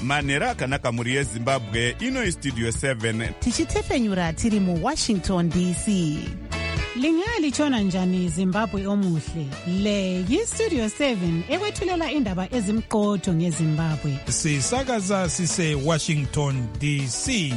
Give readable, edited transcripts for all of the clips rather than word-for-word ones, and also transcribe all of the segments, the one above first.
manhero akanaka mhuri yezimbabwe. Ino Studio 7 tichitefenyura tiri muWashington DC. Lingalitshona njani Zimbabwe omuhle? Le yiStudio 7 ekwethulela indaba ezimqotho ngeZimbabwe. Sisakaza sise Washington DC.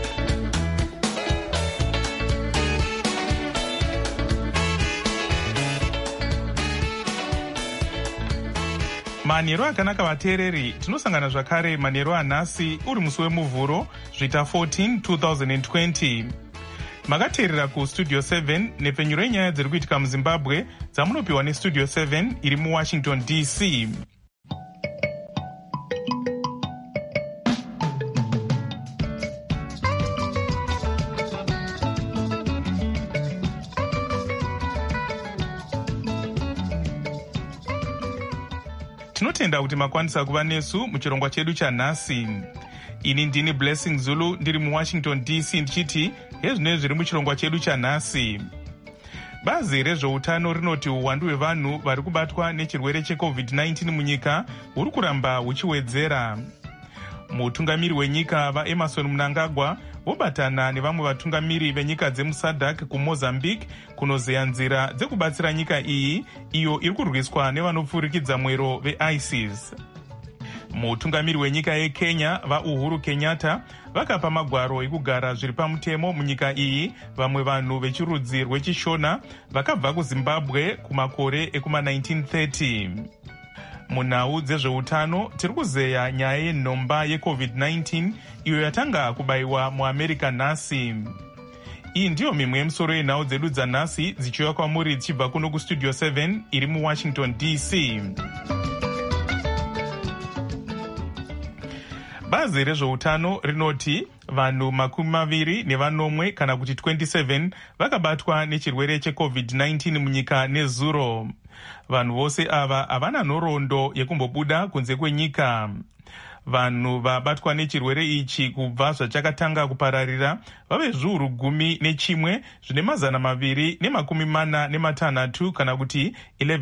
Manhero akanaka vateereri, tinosangana zvakare manhero anhasi uri musi wemuvhuro zvita 14 2020. Makateerera kuStudio 7 nepfenyuro yenyaya dziri kuitika muZimbabwe dzamunopiwa neStudio 7 iri muWashington DC. Tinotenda kuti makwanisa kuva nesu muchirongwa chedu chanhasi. Ini ndini Blessing Zulu ndiri muWashington DC ndichiti hezvinenge zviri muchirongwa chedu chanhasi. Bazi rezveutano rinoti uwandu hwevanhu vari kubatwa nechirwere cheCovid-19 munyika huri kuramba huchiwedzera. Mutungamiri wenyika vaEmerson Mnangagwa vobatana nevamwe vatungamiri venyika dzemuSADC kuMozambique kunozeya nzira dzekubatsira nyika iyi iyo iri kurwiswa nevanopfurikidza mwero veISIS. Mutungamiri wenyika yeKenya vaUhuru Kenyatta vakapa magwaro ekugara zviri pamutemo munyika iyi vamwe vanhu vechirudzi rwechishona vakabva kuZimbabwe kumakore ekuma1930. Munhau dzezveutano tiri kuzeya nyaya yenhomba yeCovid-19 iyo yatanga kubayiwa muAmerica nhasi. Iyi ndiyo mimwe yemisoro yenhau dzedu dzanhasi dzichiuya kwamuri dzichibva kuno kuStudio 7 iri muWashington DC. Bazi rezveutano rinoti vanhu 20 kana kuti 27 vakabatwa nechirwere cheCovid-19 munyika nezuro. Vanhu vose ava havana nhoroondo yekumbobuda kunze kwenyika. Vanhu vabatwa nechirwere ichi kubva zvachakatanga kupararira vave zviuru 11 zvine 246 kana kuti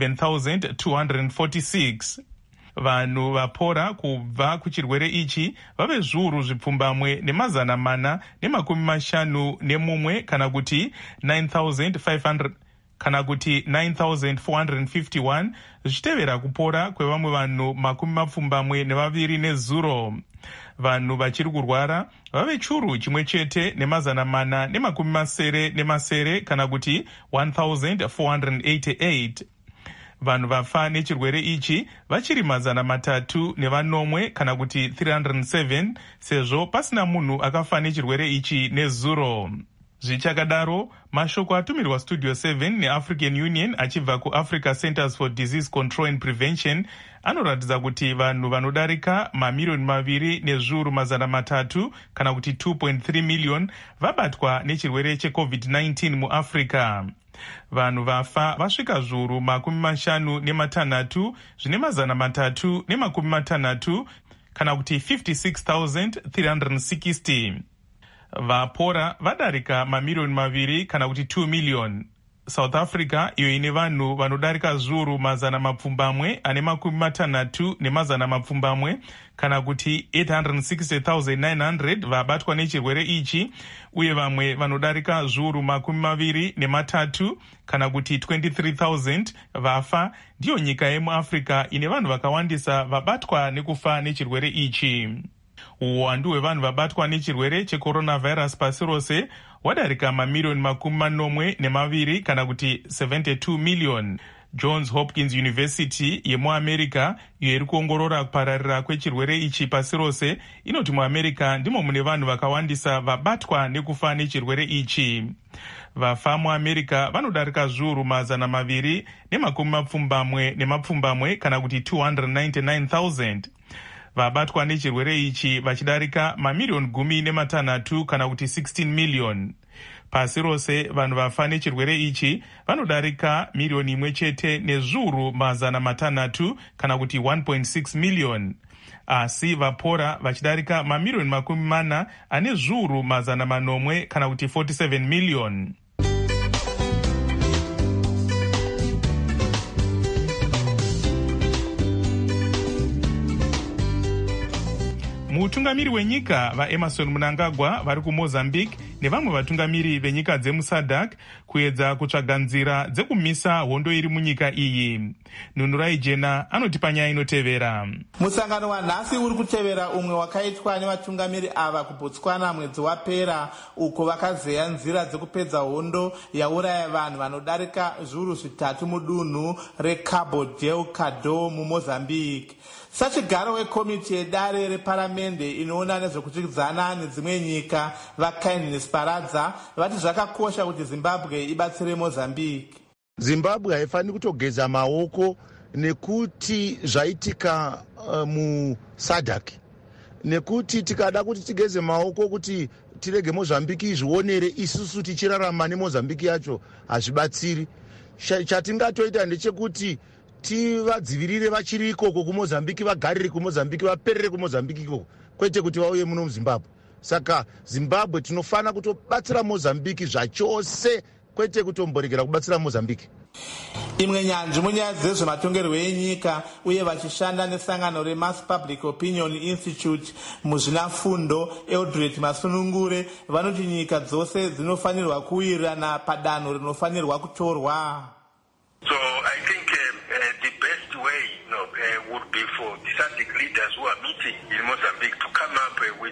11,246. Vanhu vapora kubva kuchirwere ichi vave zviuru zvipfumbamwe ne451 kana kuti 9,500 kana kuti 9,451 zvichitevera kupora kwevamwe vanhu 22 nezuro. Vanhu vachiri kurwara vave churu chimwe chete ne470 kana kuti 1,488. Vanhu vafa nechirwere ichi vachiri 309 kana kuti 307 sezvo pasina munhu akafa nechirwere ichi nezuro. Zvichakadaro, mashoko atumirwa Studio 7 neAfrican Union achibva kuAfrica Centers for Disease Control and Prevention anoratidza kuti vanhu vanodarika 2,300,000 kana kuti 2.3 million vabatwa nechirwere cheCovid-19 muAfrica. Vanhu vafa vasvika zviuru 56 zvine 360 kana kuti 56,360. Vapora vadarika 2,000,000 kana kuti 2 million. South Africa iyo ine vanhu vanodarika zviuru 660 kana kuti 860,900 vabatwa nechirwere ichi, uye vamwe vanodarika zviuru 23 kana kuti 23,000 vafa. Ndiyo nyika yemuAfrica ine vanhu vakawandisa vabatwa nekufa nechirwere ichi. Uwandu hwevanhu vabatwa nechirwere checoronavirus pasi rose wadarika 42 kana kuti 72 million. Johns Hopkins University yemuAmerica iyo iri kuongorora kupararira kwechirwere ichi pasi rose inoti muAmerica ndimo mune vanhu vakawandisa vabatwa nekufa nechirwere ichi. Vafa muAmerica vanodarika zviuru 270 kana kuti 299,000. Vabatwa nechirwere ichi vachidarika 10,6 kana kuti 16 million. Pasi rose vanhu vafa nechirwere ichi vanodarika 1,000,000 nezviuru 600 kana kuti 1.6 million. Asi vapora vachidarika 40,000,000 ane zviuru 800 kana kuti 47 million. mutungamiri wenyika vaEmerson Mnangagwa vari kuMozambique nevamwe vatungamiri venyika dzemuSADC kuedza kutsvaga nzira dzekumisa hondo iri munyika iyi. Nunurai Jena anotipa nyaya inotevera. Musangano wanhasi uri kutevera umwe wakaitwa nevatungamiri ava kuBotswana mwedzi wapera, uko vakazeya nzira dzekupedza hondo yauraya vanhu vanodarika zviuru 3 mudunhu reCabo Delgado muMozambique. Sachigaro wekomiti yedare reparamende inoona nezvekudyidzana nedzimwe nyika vaKindness Paradza vati zvakakosha kuti Zimbabwe ibatsire Mozambique. Zimbabwe haifaniri kutogeza maoko nekuti zvaitika muSADC, nekuti tikada kuti tigeze maoko kuti tirege Mozambique zvionere isusu tichirarama neMozambique yacho hazvibatsiri. Chatingatoita ndechekuti tivadzivirire vachiri ikoko kuMozambique, vagarire kuMozambique, vaperere kuMozambique ikoko, kwete kuti vauye muno muZimbabwe. Saka Zimbabwe tinofana kutobatsira Mozambique zvachose, kwete kutomboregera kubatsira Mozambique. Imwe nyanzvi munyaya dzezvematongerwo enyika uye vachishanda nesangano reMass Public Opinion Institute muzvinafundo Eldred Masunungure vanoti nyika dzose dzinofanirwa kuwirirana padanho rinofanirwa kutorwa. So I think the best way would be for the SADC leaders who are meeting in Mozambique to come up with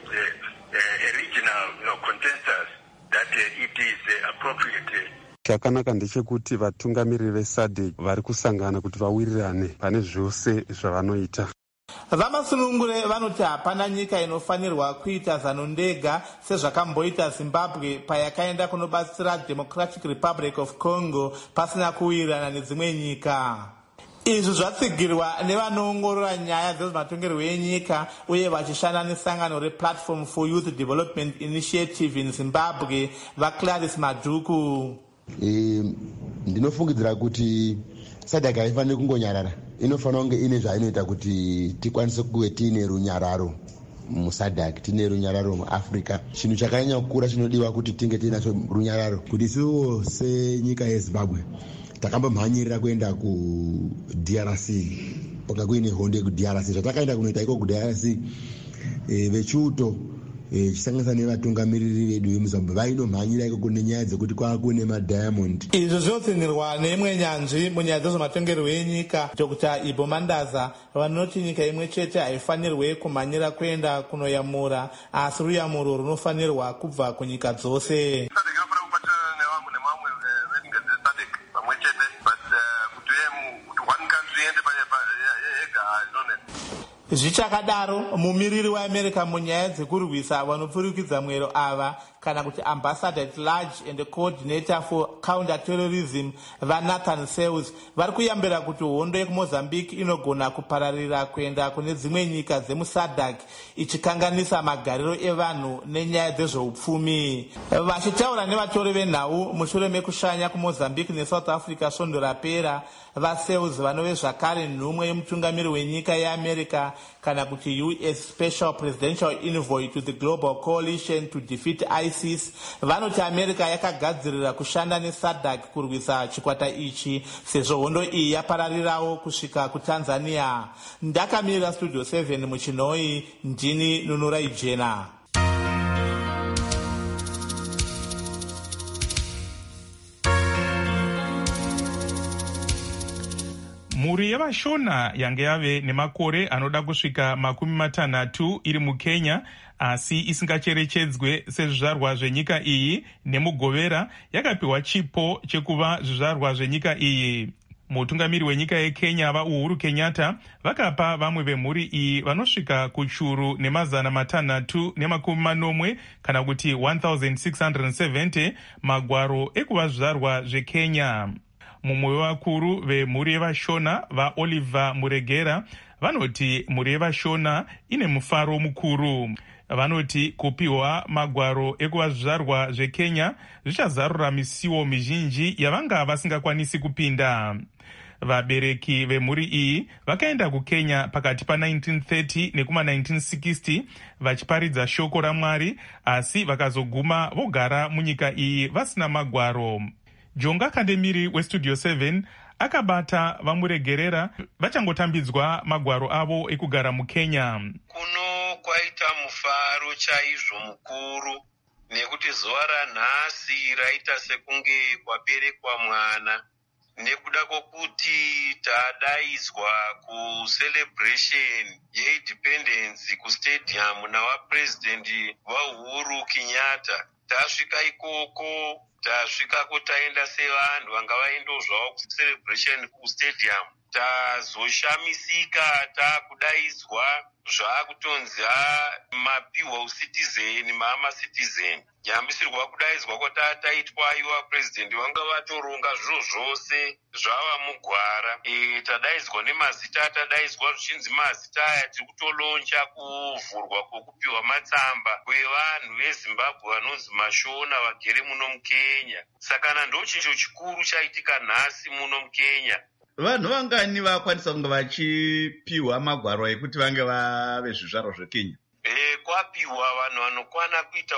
a regional consensus that it is appropriate. Chakanaka ndechekuti vatungamiri veSADC vari kusangana kuti vawirirane pane zvose zvavanoita. Vamasunungure vanoti hapana nyika inofanirwa kuita zano ndega sezvakamboita Zimbabwe payakaenda kunobatsira Democratic Republic of Congo pasina kuwirirana nedzimwe nyika. Izvi zvatsigirwa nevanoongorora nyaya dzezvematongerwo enyika uye vachishanda nesangano rePlatform for Youth Development Initiative in Zimbabwe vaClarice Maduku. Ndinofungidzira kuti SADC haifaniri kungonyarara, inofanira kunge ine zvainoita kuti tikwanise kuve tiine runyararo muSADC, tiine runyararo muAfrica. Chinhu chakanyanya kukura chinodiwa kuti tinge tiinacho runyararo, kuti isuwo senyika yeZimbabwe takambomhanyirira kuenda kuDRC, paka kuine hondo kuDRC. Zvatakaenda kunoita iko kuDRC vechiuto chisanganisa nevatungamiriri vedu vemuZimbabwe vainomhanyira iko kune nyaya dzekuti kwakune madiamond. Izvo zvinotsindirwa neimwe nyanzvi munyaya dzezvematongerwo enyika, Dr. Ibo Mandaza, vanoti nyika imwe chete haifanirwe kumhanyira kuenda kunoyamura, asi ruyamuro runofanirwa kubva kunyika dzose. Zvichakadaro, mumiriri weAmerica munyaya dzekurwisa vanopfurikidza mwero ava kana kuti ambassador at large and coordinator for counter-terrorism vaNathan Sales vari kuyambira kuti hondo yekuMozambique inogona kupararira kuenda kune dzimwe nyika dzemuSADC ichikanganisa magariro evanhu nenyaya dzezveupfumi. Vachitaura nevatori venhau mushure mekushanya kuMozambique neSouth Africa svondo rapera, vaSales vanove zvakare nhumwe yemutungamiri wenyika yeAmerica kana kuti US Special Presidential Envoy to the Global Coalition to Defeat ISIS, vanoti America yakagadzirira kushanda neSADC kurwisa chikwata ichi sezvo hondo iyi yapararirawo kusvika kuTanzania. Ndakamirira Studio 7 muChinoi, ndini Nunurai Jena. Mhuri yevashona yange yave nemakore anoda kusvika 60 iri muKenya asi isingacherechedzwe sezvizvarwa zvenyika iyi nemugovera yakapiwa chipo chekuva zvizvarwa zvenyika iyi. Mutungamiri wenyika yeKenya vaUhuru Kenyatta vakapa vamwe vemhuri iyi vanosvika kuchuru ne640 kana kuti 1670 magwaro ekuva zvizvarwa zveKenya. Mumwe wevakuru vemhuri yevashona vaOliver Muregera vanoti mhuri yevashona ine mufaro mukuru. Vanoti kupiwa magwaro ekuva zvizvarwa zveKenya zvichazarura misiwo mizhinji yavanga vasingakwanisi kupinda. Vabereki vemhuri iyi vakaenda kuKenya pakati pa1930 nekuma1960 vachiparidza shoko raMwari, asi vakazoguma vogara munyika iyi vasina magwaro. Jonga Kandemiri weStudio 7 akabata vamuregerera vachangotambidzwa magwaro avo ekugara muKenya. Kuno kwaita mufaro chaizvo mukuru, nekuti zuva ranhasi raita sekunge kwaberekwa mwana, nekuda kwokuti tadaidzwa kucelebration yeindependence kustadium navapurezidendi vaUhuru Kenyatta. Tasvika ikoko, tasvikako taenda sevanhu vanga vaendawo zvavo kucelebration kustadium. Tazoshamisika taakudaidzwa zvaakutonzi mapiwa ucitizen maama-citizen. Nyambisirwa kudaidzwa kwatataitwa iwa purezidendi vanga vatoronga zviro zvose zvava mugwara. Tadaidzwa nemazita, tadaidzwa zvichinzi mazita aya tiri kutolonja kuvhurwa kwokupiwa matsamba kwevanhu veZimbabwe vanonzi mashona vagere muno mukenya. Saka ndo chinhu chikuru chaitika nhasi muno mukenya. Vanhu vangani vakwanisa kunge vachipiwa magwaro ekuti vange vave zvizvarwa zveKenya? Kwapiwa vanhu vanokwana kuita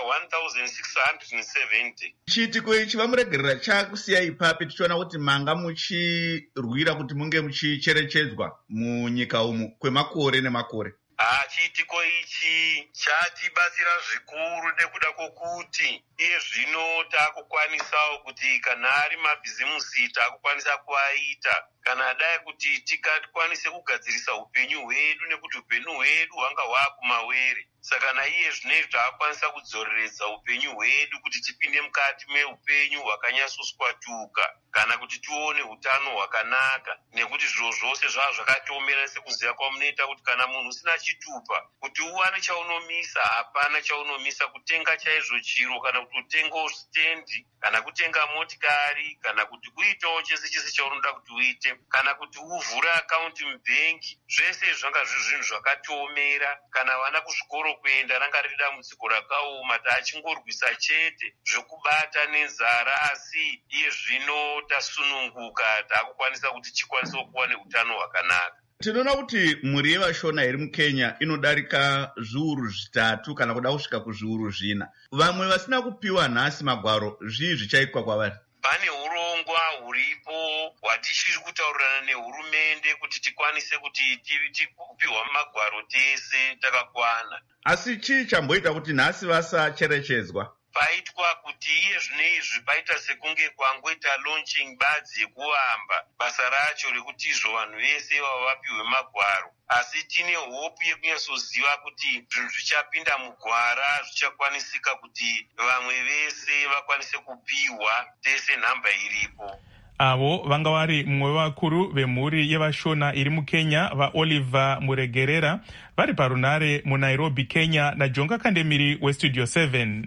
1670. Chiitiko ichi vamuregerera chakusiya ipapi tichiona kuti manga muchirwira kuti munge muchicherechedzwa munyika umu kwemakore nemakore. Chiitiko ichi chatibatsira zvikuru nekuda kwokuti iye zvino takukwanisawo kuti kana ari mabhizimusi takukwanisa kuaita, kana dai kuti tikakwanise kugadzirisa upenyu hwedu, nekuti upenyu hwedu hwanga hwakumawere. Saka naiye zvinezvi takakwanisa kudzoreredza upenyu hwedu kuti tipinde mukati meupenyu hwakanyatsoswatuka, kana kuti tione utano hwakanaka, nekuti zviro zvose zvava zvakatiomera sekuziva kwamunoita kuti kana munhu usina chitupa kuti uwane chaunomisa, hapana chaunomisa. Kutenga chaizvo chiro, kana kuti utengawo stendi, kana kutenga motikari, kana kuti kuitawo chese chese chaunoda kuti uite, kana kuti uvhure akaunti mubhengi, zvese zvanga zviri zvinhu zvakatiomera. Kana vana kuzvikoro kuenda ranga riri dambudziko rakaoma, taachingorwisa chete zvokubata nenzara, asi iye zvino tasununguka, takukwanisa kuti chikwanise kuva neutano hwakanaka. Tinoona kuti mhuri yevashona iri mukenya inodarika zviuru zvitatu kana kuda kusvika kuzviuru zvina. Vamwe vasina kupiwa nhasi magwaro, zvii zvichaitwa kwavari? Pane urongwa huripo hwatichiri kutaurirana nehurumende kuti tikwanise kuti tipiwa magwaro tese takakwana. Asi chii chamboita kuti nhasi vasacherechedzwa? Paitwa kuti iye zvinezvi paita sekunge kwangoita launching badzi yekuamba basa racho rekuti izvo vanhu vese vava vapiwe magwaro. Asi tine hope yekunyasoziva kuti zvinhu zvichapinda mugwara zvichakwanisika kuti vamwe vese vakwanise kupiwa tese nhamba iripo. Avo vanga vari mumwe vakuru vemhuri yevashona iri mukenya vaOliver Muregerera vari parunare muNairobi, Kenya, naJonga Kandemiri weStudio 7.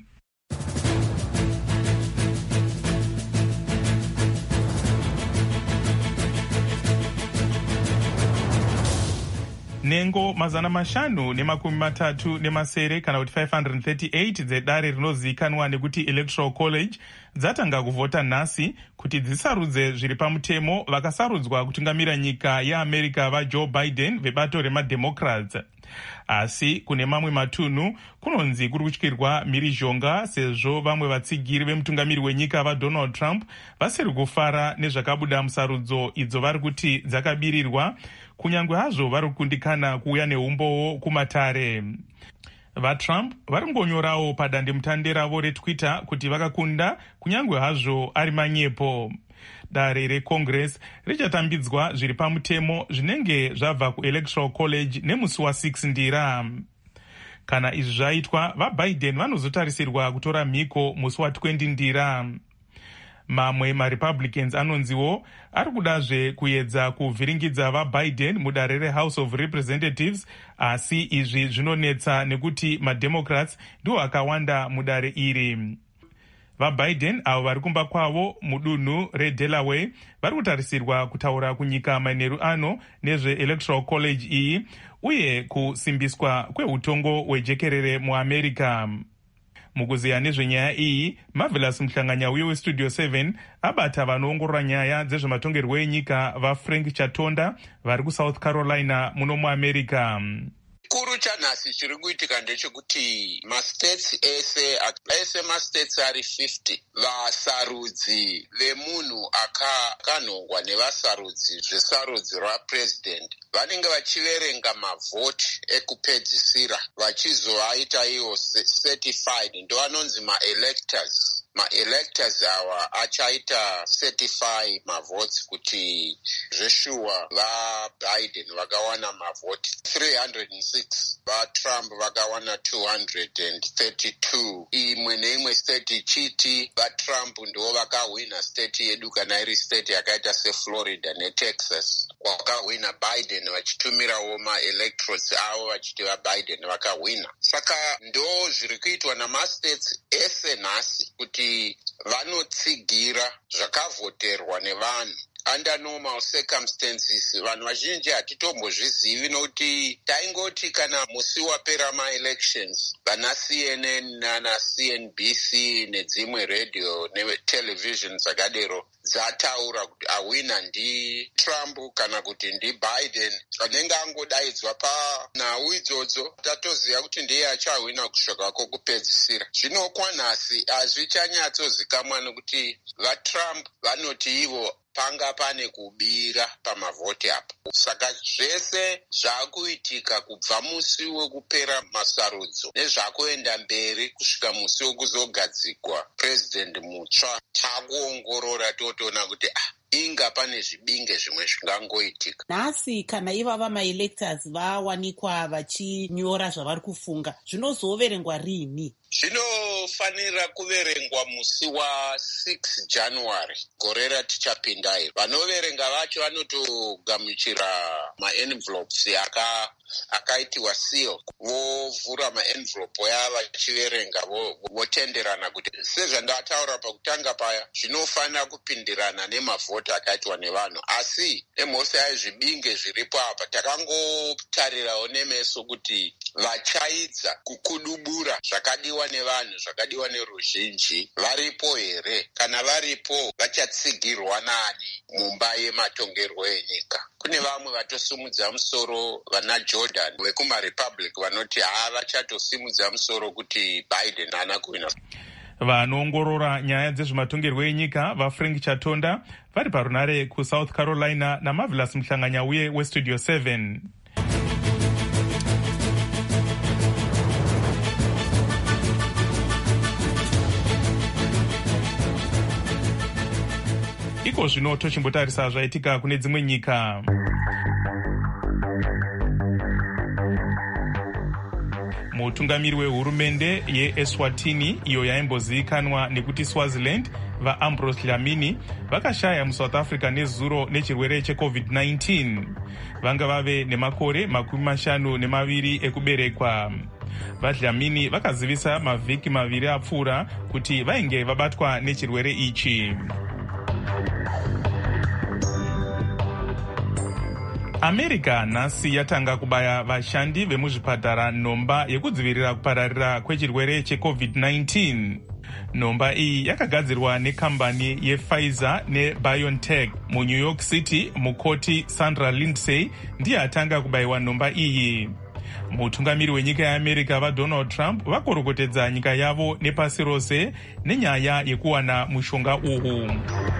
Nengo 530 kana kuti 538 dzedare rinozivikanwa nekuti Electoral College dzatanga kuvhota nhasi kuti dzisarudze zviri pamutemo vakasarudzwa kutungamira nyika yeAmerica vaJoe Biden vebato remademocrats. Asi kune mamwe matunhu kunonzi kuri kutyirwa mhirizhonga sezvo vamwe vatsigiri vemutungamiri wenyika vaDonald Trump vasiri kufara nezvakabuda musarudzo idzo vari kuti dzakabirirwa, kunyange hazvo vari kukundikana kuuya neumbowo kumatare. VaTrump vari kungonyorawo padandemutande ravo reTwitter kuti vakakunda kunyange hazvo ari manyepo. Dare reCongress richatambidzwa zviri pamutemo zvinenge zvabva kuElectoral College nemusi wa6 Ndira. Kana izvi zvaitwa, vaBiden vanozotarisirwa kutora mhiko musi wa20 Ndira. Mamwe maRepublicans anonziwo ari kudazve kuedza kuvhiringidza vaBiden mudare reHouse of Representatives, asi izvi zvinonetsa nekuti maDemocrats ndiwo akawanda mudare iri. VaBiden avo vari kumba kwavo mudunhu reDelaware vari kutarisirwa kutaura kunyika manheru ano nezveElectoral College iyi uye kusimbiswa kweutongo hwejekerere muAmerica. Mukuziya nezvenyaya iyi, Marvelous Muhlanganyauye weStudio 7 abata vanoongorora nyaya dzezvematongerwo enyika vaFrank Chatonda vari kuSouth Carolina muno muAmerica. Chikuru chanhasi chiri kuitika ndechekuti mastates ese mastates ari 50 vasarudzi vemunhu akanhongwa nevasarudzi zvesarudzi rapresident vanenge vachiverenga mavhoti ekupedzisira vachizoaita iwo certified ndovanonzi ma-electors awa achaita certify mavotes kuti zveshuwa vaBiden vakawana mavhoti 306 vaTrump vakawana 232 imwe neimwe state ichiti vaTrump ndo vakahwina state yedu kana iri state yakaita seFlorida neTexas vakahwina Biden vachitumirawo ma-electorates avo vachiti vaBiden vakahwina. Saka ndo zviri kuitwa namastates ese nhasi kuti vanotsigira zvakavhoterwa nevanhu under normal circumstances. Vanhu vazhinji hatitombozvizivi nokuti taingoti kana musi wapera ma-elections vana CNN nana CNBC nedzimwe radio netelevision dzakadero dzataura kuti ahwina ndiTrump kana kuti ndiBiden, anenge angodaidzwa panhau idzodzo tatoziva kuti ndiye achahwina kusvika kokupedzisira. Zvino kwanhasi hazvichanyatsozikamwa nekuti vaTrump vanoti ivo panga pane kubira pamavhoti apo. Saka zvese zvakuitika kubva musi wekupera masarudzo nezvakuenda mberi kusvika musi wekuzogadzikwa president mutsva takuongorora totoona kuti inga pane zvibinge zvimwe zvingangoitika. Nhasi kana ivava ma-electors vawanikwa vachinyora zvavari kufunga, zvinozoverengwa rini? Zvinofanira kuverengwa musi wa6 January gore ratichapindayo. Vanoverenga vacho vanotogamuchira ma-envelopes akaitiwa seal, vovhura ma-envelope aya vachiverenga votenderana kuti sezvandataura pakutanga paya zvinofanira kupindirana nemavhoti akaitwa nevanhu. Asi emhose aizvibinge zviripo apa takangotarirawo nemeso kuti vachaidza kukudubura zvakadiwa nevanhu zvakadiwa neruzhinji varipo here? Kana varipo vachatsigirwa nani mumba yematongerwo enyika? Kune vamwe vatosimudza musoro vana Jordan vekumaRepublic vanoti vachatosimudza musoro kuti Biden haana kuwina. Vanoongorora nyaya dzezvematongerwo enyika vaFrank Chatonda vari parunare kuSouth Carolina naMarvelous Muhlanganyauye weStudio 7. Iko zvino tochimbotarisa zvaitika kune dzimwe nyika. Mutungamiri wehurumende yeEswatini iyo yaimbozivikanwa nekuti Swaziland vaAmbrose Dlamini vakashaya muSouth Africa nezuro nechirwere cheCovid-19. Vanga vave nemakore 52 ekuberekwa. VaDlamini vakazivisa mavhiki 2 apfuura kuti vainge vabatwa nechirwere ichi. America nhasi yatanga kubaya vashandi vemuzvipatara nhomba yekudzivirira kupararira kwechirwere cheCovid-19. Nhomba iyi yakagadzirwa nekambani yePfizer neBioNTech. MuNew York City, mukoti Sandra Lindsay ndiye atanga kubayiwa nhomba iyi. Mutungamiri wenyika yeAmerica vaDonald Trump vakorokotedza nyika yavo nepasi rose nenyaya yekuwana mushonga uhu.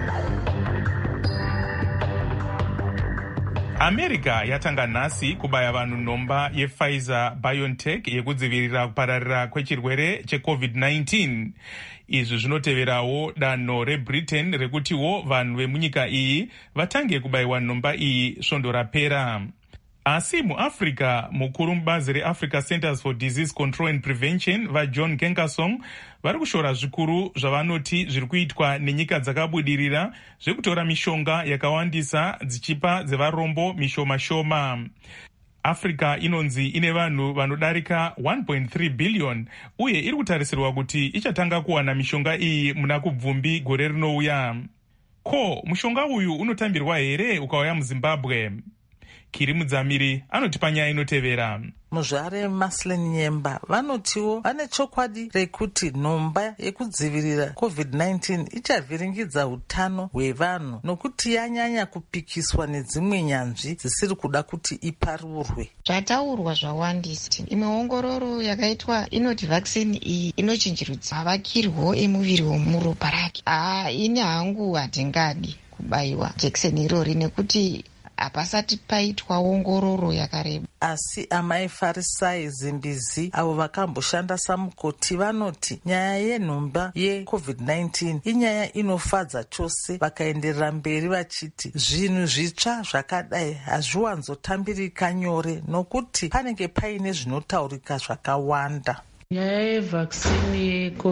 America yatanga nhasi kubaya vanhu nhomba yePfizer BioNTech yekudzivirira kupararira kwechirwere cheCovid-19. Izvi zvinoteverawo danho reBritain rekutiwo vanhu vemunyika iyi vatange kubayiwa nhomba iyi svondo rapera. Asi muAfrica, mukuru mubazi reAfrica Centers for Disease Control and Prevention vaJohn Nkengasong vari kushora zvikuru zvavanoti zviri kuitwa nenyika dzakabudirira zvekutora mishonga yakawandisa dzichipa dzevarombo mishoma-shoma. Africa inonzi ine vanhu vanodarika 1.3 billion uye iri kutarisirwa kuti ichatanga kuwana mishonga iyi muna kubvumbi gore rinouya. Ko, mushonga uyu unotambirwa here ukauya muZimbabwe? Kiri Mudzamiri anotipa nyaya inotevera. Muzvare Maslin Nyemba vanotiwo vane chokwadi rekuti nhomba yekudzivirira COVID-19 ichavhiringidza utano hwevanhu nokuti yanyanya kupikiswa nedzimwe nyanzvi dzisiri kuda kuti iparurwe. Zvataurwa zvawandisa. Imwe ongororo yakaitwa inoti vaccine iyi inochinjirudza mavakirwo emuviri womuropa rake. Ini hangu hatingadi kubaiwa jekiseni irori nekuti hapasati paitwa ongororo yakareba. Asi amai Farisai Zimbizi avo vakamboshanda samukoti vanoti nyaya yenhomba yeCovid-19 inyaya inofadza chose, vakaenderera mberi vachiti zvinhu zvitsva zvakadai hazviwanzotambirika nyore nokuti panenge paine zvinotaurika zvakawanda. Nyaya yevhaksini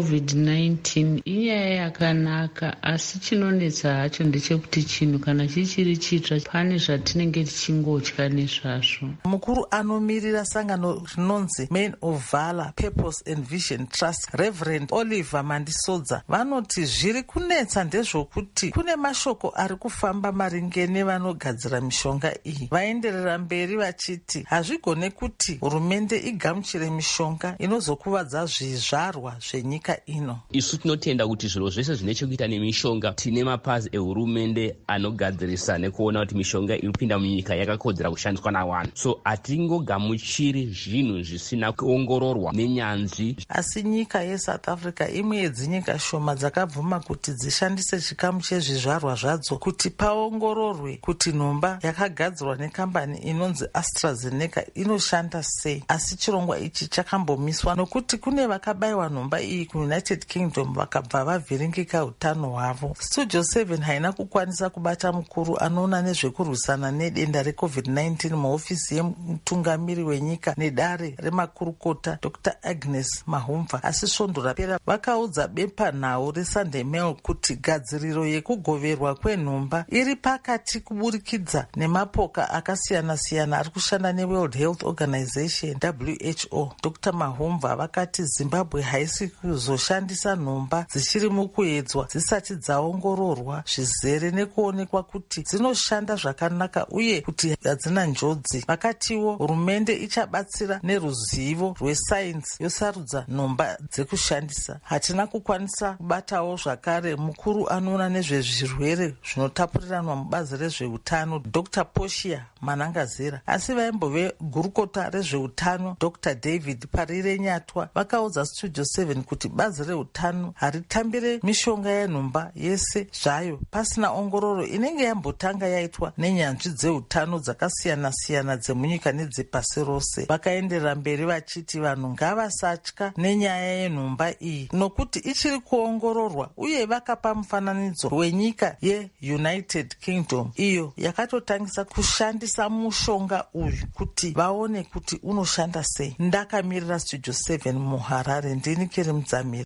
yeCovid-19 inyaya yakanaka, asi chinonetsa hacho ndechekuti chinhu kana chichiri chitsva pane zvatinenge tichingotya nezvazvo. Mukuru anomirira sangano rinonzi Men of Valor, Purpose and Vision Trust, Reverend Oliver Mandisodza, vanoti zviri kunetsa ndezvokuti kune mashoko ari kufamba maringe nevanogadzira mishonga iyi. Vaenderera mberi vachiti hazvigone kuti hurumende igamuchire mishonga inozokuvadza zvizvarwa zvenyika ino. Isu tinotenda kuti zviro zvese zvine chekuita nemishonga tine mapazi ehurumende anogadzirisa nekuona kuti mishonga irikupinda munyika yakakodzera kushandiswa navanhu. So hatingogamuchiri zvinhu zvisina kuongororwa nenyanzvi. Asi nyika yeSouth Africa imwe yedzinyika shoma dzakabvuma kuti dzishandise chikamu chezvizvarwa zvadzo kuti paongororwe kuti nhomba yakagadzirwa nekambani inonzi AstraZeneca inoshanda sei. Asi chirongwa ichi chakambomiswa nokuti kune vakabayiwa nhomba iyi kuUnited Kingdom vakabva vavhiringika utano hwavo. Studio 7 haina kukwanisa kubata mukuru anoona nezvekurwisana nedenda reCovid-19 muhofisi yemutungamiri wenyika nedare remakurukota Dr. Agnes Mahumva, asi svondo rapera vakaudza bepanhau reSunday Mail kuti gadziriro yekugoverwa kwenhomba iri pakati kuburikidza nemapoka akasiyana-siyana ari kushanda neWorld Health Organization WHO. Dr. Mahumva vakati Zimbabwe haisi kuzoshandisa nhomba dzichiri mukuedzwa dzisati dzaongororwa zvizere nekuonekwa kuti dzinoshanda zvakanaka uye kuti hadzina njodzi. Vakatiwo hurumende ichabatsira neruzivo rwesainzi yosarudza nhomba dzekushandisa. Hatina kukwanisa kubatawo zvakare mukuru anoona nezvezvirwere zvinotapuriranwa mubazi rezveutano Dr. Poshia Manangazira, asi vaimbove gurukota rezveutano Dr. David Parire Nyatwa vakaudza Studio 7 kuti bazi reutano haritambire mishonga yenhomba yese zvayo pasina ongororo inenge yambotanga yaitwa nenyanzvi dzeutano dzakasiyana-siyana dzemunyika nedzepasi rose. Vakaenderera mberi vachiti vanhu ngavasatya nenyaya yenhomba iyi nokuti ichiri kuongororwa, uye vakapa mufananidzo wenyika yeUnited Kingdom iyo yakatotangisa kushandisa mushonga uyu kuti vaone kuti unoshanda sei. Ndakamirira Studio 7 muHarare, ndini Kiri Mudzamiri.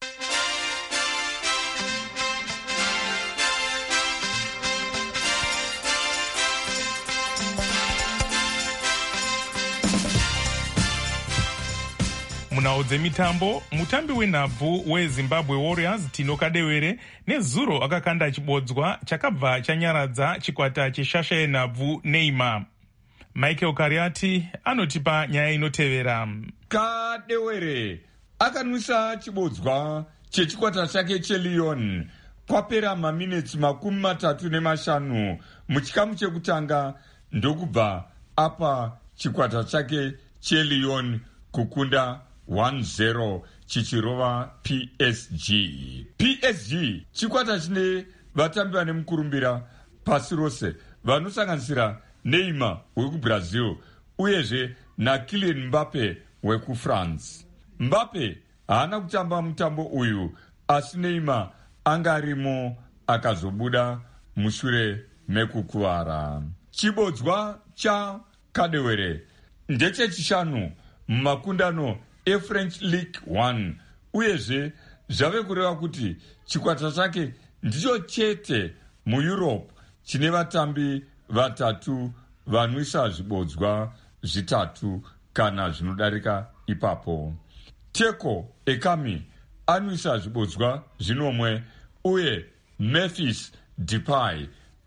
Munhau dzemitambo, mutambi wenhabvu weZimbabwe Warriors Tino Kadewere nezuro akakanda chibodzwa chakabva chanyaradza chikwata cheshasha yenhabvu Neymar. Michael Kariati anotipa nyaya inotevera. Kadewere akanwisa chibodzwa chechikwata chake cheLyon kwapera maminitsi 35 muchikamu chekutanga ndokubva apa chikwata chake cheLyon kukunda 1-0 chichirova PSG. PSG chikwata chine vatambi vane mukurumbira pasi rose vanosanganisira Neymar wekubrazil uyezve naKylian Mbappe wekufrance. Mbappe haana kutamba mutambo uyu, asi Neymar anga arimo akazobuda mushure mekukuvara. Chibodzwa chaKadewere ndechechishanu mumakundano eFrench League 1 uyezve zvave kureva kuti chikwata chake ndicho chete muEurope chine vatambi vatatu vanwisa zvibodzwa zvitatu kana zvinodarika ipapo. Teko Ekami anwisa zvibodzwa zvinomwe uye Memphis Depay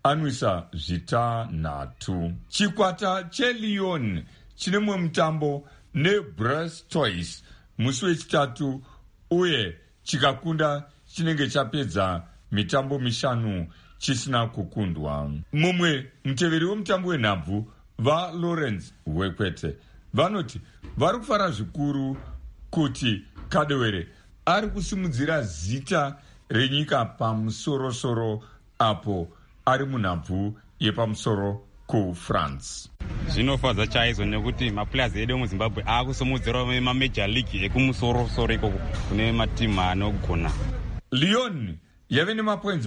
anwisa zvitanhatu. Chikwata cheLyon chine mumwe mutambo neBrestois musi wechitatu uye chikakunda chinenge chapedza mitambo 5 chisina kukundwa. Mumwe muteveri wemutambo wenhabvu vaLawrence Wekwete vanoti vari kufara zvikuru kuti Kadewere ari kusimudzira zita renyika pamusorosoro apo ari munhabvu yepamusoro kuFrance. Zvinofadza chaizvo nekuti maplayers edu emuZimbabwe akusimudzirawo mamajor league ekumusoro ikoko kune matimu anogona. Lyon yave nemapoints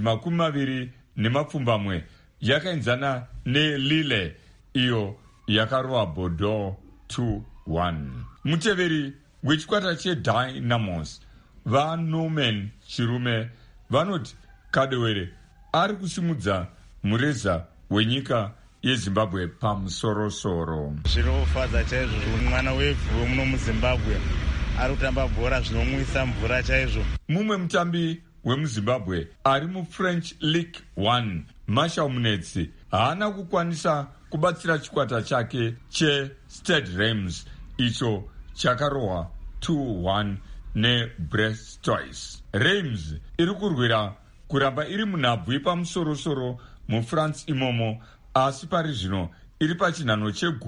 20 yakaenzana neLille iyo yakarova Bordeaux 2-1. Muteveri wechikwata cheDynamos vaNorman Chirume vanoti Kadewere ari kusimudza mureza wenyika yeZimbabwe pamusorosoro. Zvinofadza chaizvo mwana wevhu muno muZimbabwe ari kutamba bhora zvinomwisa mvura chaizvo. Mumwe mutambi wemuZimbabwe ari muFrench League 1 Marshal Munetsi haana kukwanisa kubatsira chikwata chake cheStade Reims icho chakarohwa 2-1 neBrestois. Reims iri kurwira kuramba iri munhabvu yepamusorosoro muFrance imomo, asi pari zvino iri pachinhano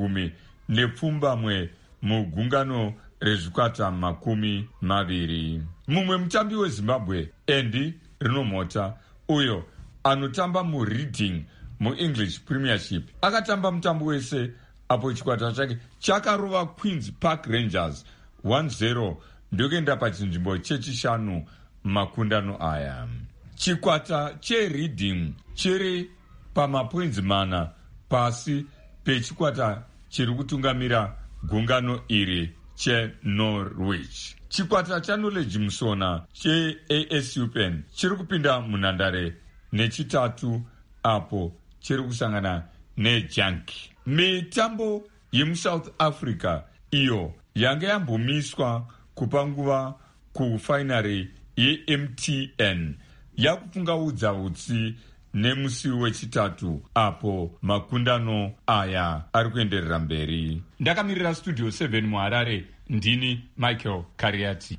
che10 mugungano rezvikwata 20. Mumwe mutambi weZimbabwe Andy Rinomhota uyo anotamba muReading muEnglish Premiership akatamba mutambo wese apo chikwata chake chakarova Queen's Park Rangers 1-0 ndokuenda pachinzvimbo chechishanu makundano aya. Chikwata cheReading chiri pamapoints 4 pasi pechikwata chiri kutungamira gungano iri cheNorwich. Chikwata chaKnowledge Musona cheASU Pen chiri kupinda munhandare nechitatu apo chiri kusangana neJunkie. Mitambo yemuSouth Africa iyo yanga yambomiswa kupa nguva kufainari yeMTN yakufungaudza utsi nemusi wechitatu apo makundano aya ari kuenderera mberi. Ndakamirira Studio 7 muHarare, ndini Michael Kariati.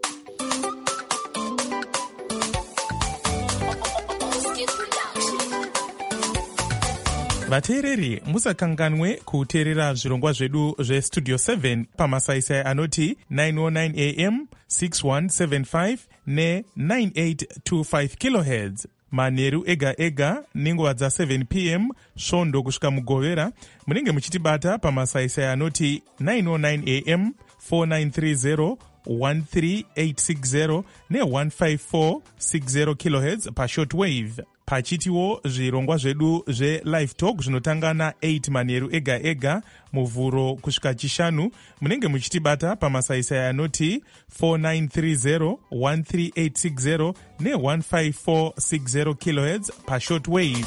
vateereri musakanganwe kuteerera zvirongwa zvedu zvestudio 7 pamasaisai anoti 909 am 6175 ne9825 kHz manheru ega ega nenguva dza7 pm svondo kusvika mugovera. munenge muchitibata pamasaisai anoti 909 am 4930 13860 ne15460 kHz pashortwave. pachitiwo zvirongwa zvedu zvelive talk zvinotanga na8 manheru ega ega muvhuro kusvika chishanu. munenge muchitibata pamasaisai anoti 4930 13860 ne15460 kHz pashortwave.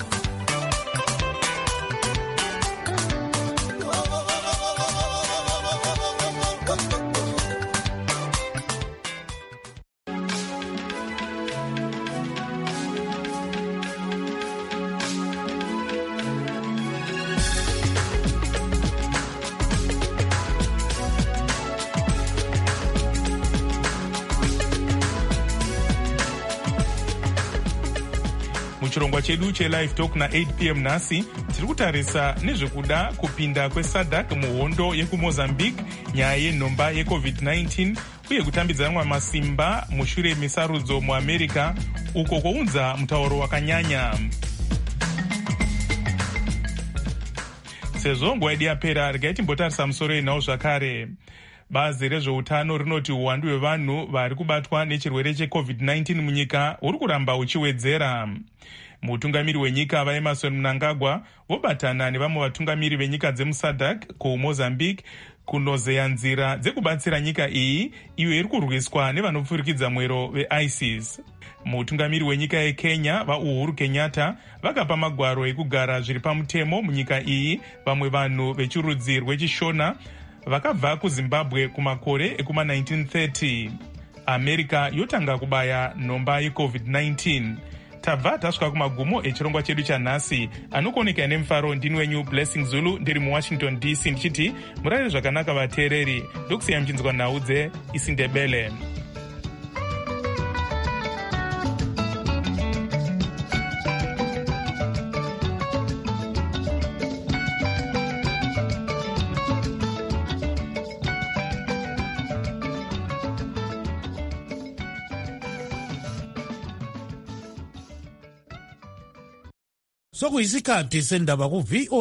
muchirongwa chedu chelive talk na8 pm nhasi tiri kutarisa nezvekuda kupinda kweSADC muhondo yekumozambique, nyaya yenhomba yeCovid-19 uye kutambidzanwa masimba mushure mesarudzo muAmerica uko kwounza mutauro wakanyanya. sezvo nguva yedu yapera regai timbotarisa musoro yenhau zvakare. bazi rezveutano rinoti uwandu hwevanhu vari kubatwa nechirwere cheCovid-19 munyika huri kuramba huchiwedzera. mutungamiri wenyika vaEmmerson Mnangagwa vobatana nevamwe vatungamiri venyika dzemuSADC kuMozambique kunozeya nzira dzekubatsira nyika iyi iyo iri kurwiswa nevanopfurikidza mwero veISIS. mutungamiri wenyika yeKenya vaUhuru Kenyatta vakapa magwaro ekugara zviri pamutemo munyika iyi vamwe vanhu vechirudzi rwechishona vakabva kuZimbabwe kumakore ekuma1930. America yotanga kubaya nhomba yeCovid-19. tabva tasvika kumagumo echirongwa chedu chanhasi. Anokuoneka nemufaro ndini wenyu Blessing Zulu ndiri muWashington DC ndichiti murare zvakanaka vateereri. Ndokusiya muchinzwa nhau dzeIsindebele. Sokuyisikhathi sendaba ku VOA